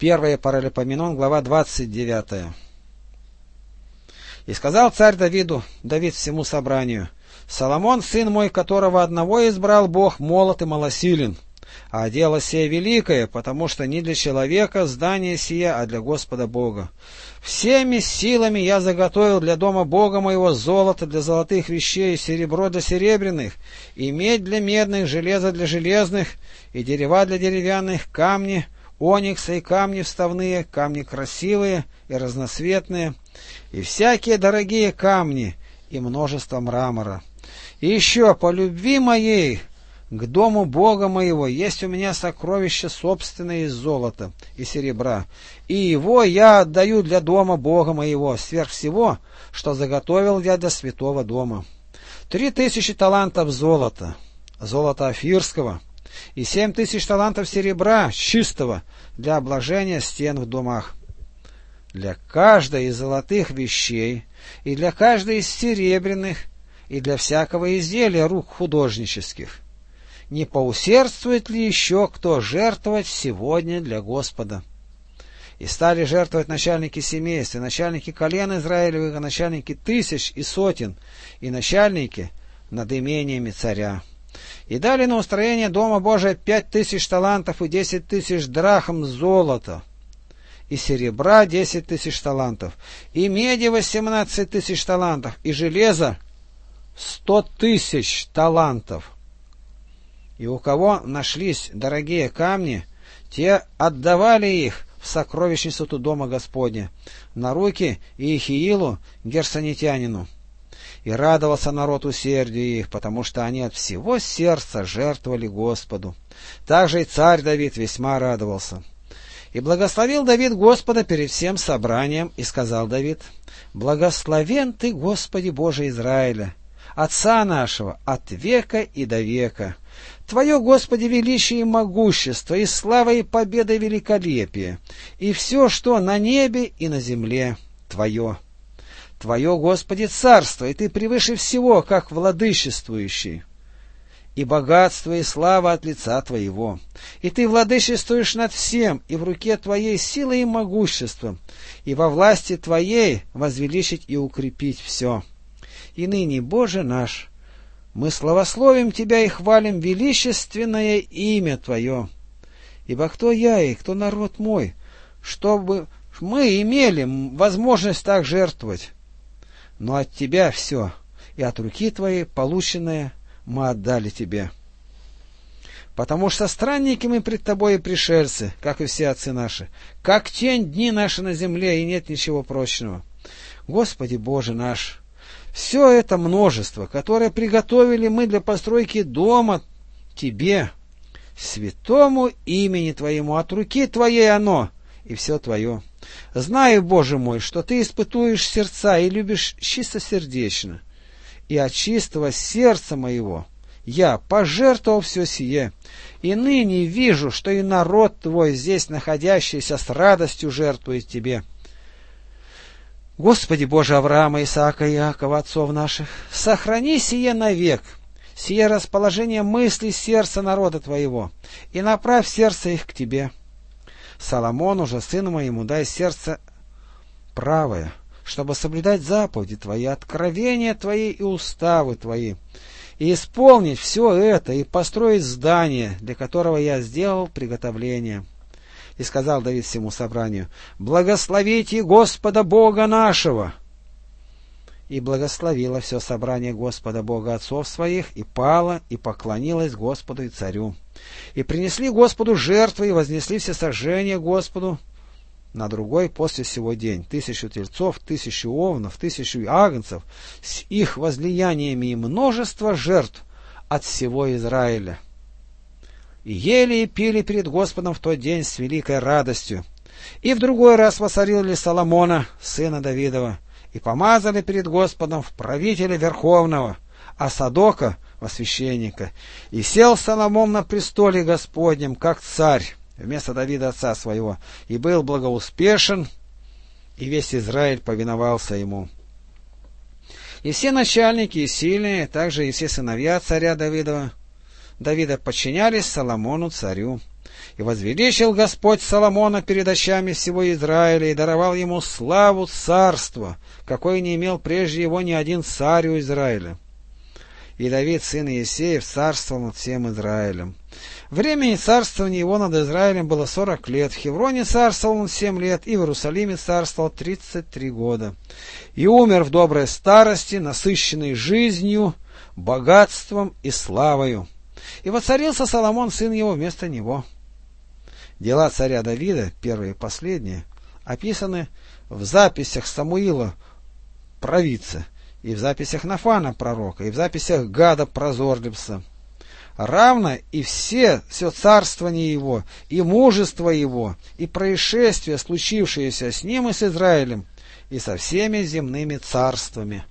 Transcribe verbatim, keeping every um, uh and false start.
первое Паралипоменон, глава двадцать девятая. «И сказал царь Давиду, Давид всему собранию: Соломон, сын мой, которого одного избрал Бог, молод и малосилен, а дело сие великое, потому что не для человека здание сие, а для Господа Бога. Всеми силами я заготовил для дома Бога моего золото для золотых вещей, серебро для серебряных, и медь для медных, железо для железных, и дерева для деревянных, камни, оникса и камни вставные, камни красивые и разноцветные, и всякие дорогие камни, и множество мрамора. И еще по любви моей к дому Бога моего есть у меня сокровище собственное из золота и серебра, и его я отдаю для дома Бога моего, сверх всего, что заготовил я для святого дома. Три тысячи талантов золота, золота офирского, и семь тысяч талантов серебра чистого для обложения стен в домах. Для каждой из золотых вещей, и для каждой из серебряных, и для всякого изделия рук художнических. Не поусердствует ли еще кто жертвовать сегодня для Господа? И стали жертвовать начальники семейств, и начальники колен Израилевых, и начальники тысяч и сотен, и начальники над имениями царя. И дали на устроение дома Божия пять тысяч талантов и десять тысяч драхм золота, и серебра десять тысяч талантов, и меди восемнадцать тысяч талантов, и железа сто тысяч талантов. И у кого нашлись дорогие камни, те отдавали их в сокровищницу дома Господня на руки Иехиилу герсонитянину. И радовался народ усердию их, потому что они от всего сердца жертвовали Господу. Также и царь Давид весьма радовался. И благословил Давид Господа перед всем собранием, и сказал Давид: «Благословен ты, Господи Боже Израиля, Отца нашего, от века и до века. Твое, Господи, величие и могущество, и слава, и победа, и великолепие, и все, что на небе и на земле, Твое. Твое, Господи, царство, и Ты превыше всего, как владычествующий. И богатство, и слава от лица Твоего. И Ты владычествуешь над всем, и в руке Твоей сила и могущество, и во власти Твоей возвеличить и укрепить все. И ныне, Боже наш, мы славословим Тебя и хвалим величественное имя Твое. Ибо кто я и кто народ мой, чтобы мы имели возможность так жертвовать? Но от Тебя все, и от руки Твоей полученное мы отдали Тебе. Потому что странники мы пред Тобой и пришельцы, как и все отцы наши, как тень дни наши на земле, и нет ничего прочного. Господи Боже наш, все это множество, которое приготовили мы для постройки дома Тебе, святому имени Твоему, от руки Твоей оно, и все Твое. Знаю, Боже мой, что Ты испытуешь сердца и любишь чистосердечно, и от чистого сердца моего я пожертвовал все сие, и ныне вижу, что и народ Твой, здесь находящийся, с радостью жертвует Тебе. Господи Боже Авраама, Исаака и Иакова, отцов наших, сохрани сие навек, сие расположение мыслей сердца народа Твоего, и направь сердце их к Тебе. Соломону же, сыну моему, дай сердце правое, чтобы соблюдать заповеди Твои, откровения Твои и уставы Твои, и исполнить все это, и построить здание, для которого я сделал приготовление. И сказал Давид всему собранию: «Благословите Господа Бога нашего!» И благословило все собрание Господа Бога отцов своих, и пало, и поклонилось Господу и царю. И принесли Господу жертвы, и вознесли все сожжения Господу на другой после сего день: тысячу тельцов, тысячу овнов, тысячу агнцев, с их возлияниями и множество жертв от всего Израиля. И ели и пили перед Господом в тот день с великой радостью. И в другой раз воцарили Соломона, сына Давидова, и помазали перед Господом в правителя верховного, а Садока во священника. И сел Соломон на престоле Господнем, как царь, вместо Давида отца своего, и был благоуспешен, и весь Израиль повиновался ему. И все начальники и сильные, также и все сыновья царя Давидова, Давида подчинялись Соломону царю. И возвеличил Господь Соломона перед очами всего Израиля и даровал ему славу царства, какой не имел прежде его ни один царь у Израиля. И Давид, сын Иессеев, царствовал над всем Израилем. Времени царствования его над Израилем было сорок лет. В Хевроне царствовал он семь лет, и в Иерусалиме царствовал тридцать три года. И умер в доброй старости, насыщенный жизнью, богатством и славою. И воцарился Соломон, сын его, вместо него. Дела царя Давида, первые и последние, описаны в записях Самуила, провидца, и в записях Нафана, пророка, и в записях Гада, прозорливца. Равно и все, все царствование его, и мужество его, и происшествия, случившиеся с ним и с Израилем, и со всеми земными царствами.